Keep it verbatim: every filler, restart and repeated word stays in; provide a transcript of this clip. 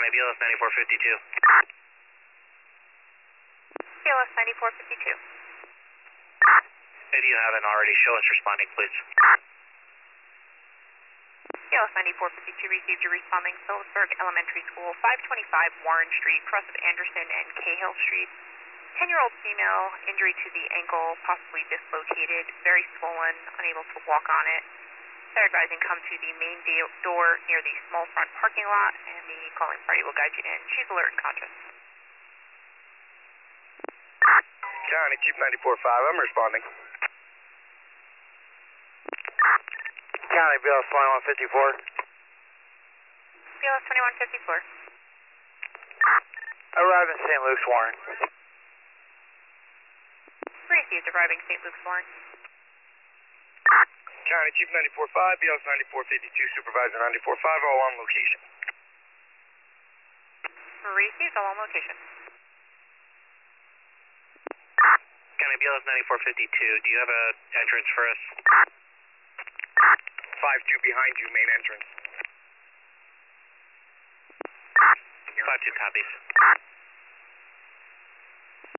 County B L S ninety-four fifty-two. B L S ninety-four fifty-two. If you haven't already, show us responding, please. B L S ninety-four fifty-two received your responding Phillipsburg Elementary School, five twenty-five Warren Street, cross of Anderson and Cahill Street. ten-year-old female, injury to the ankle, possibly dislocated, very swollen, unable to walk on it. They're advising come to the main door near the small front parking lot, and the calling party will guide you in. She's alert and conscious. County Chief ninety-four five, I'm responding. County B L S twenty-one fifty-four. B L S twenty-one fifty-four. Arrive in Saint Luke's, Warren. Received arriving Saint Luke's, Warren. County Chief ninety-four five, B L S ninety-four fifty-two, Supervisor ninety-four five, all on location. Received, all on location. County B L S ninety-four fifty-two, do you have a entrance for us? five two behind you, main entrance. five two copies.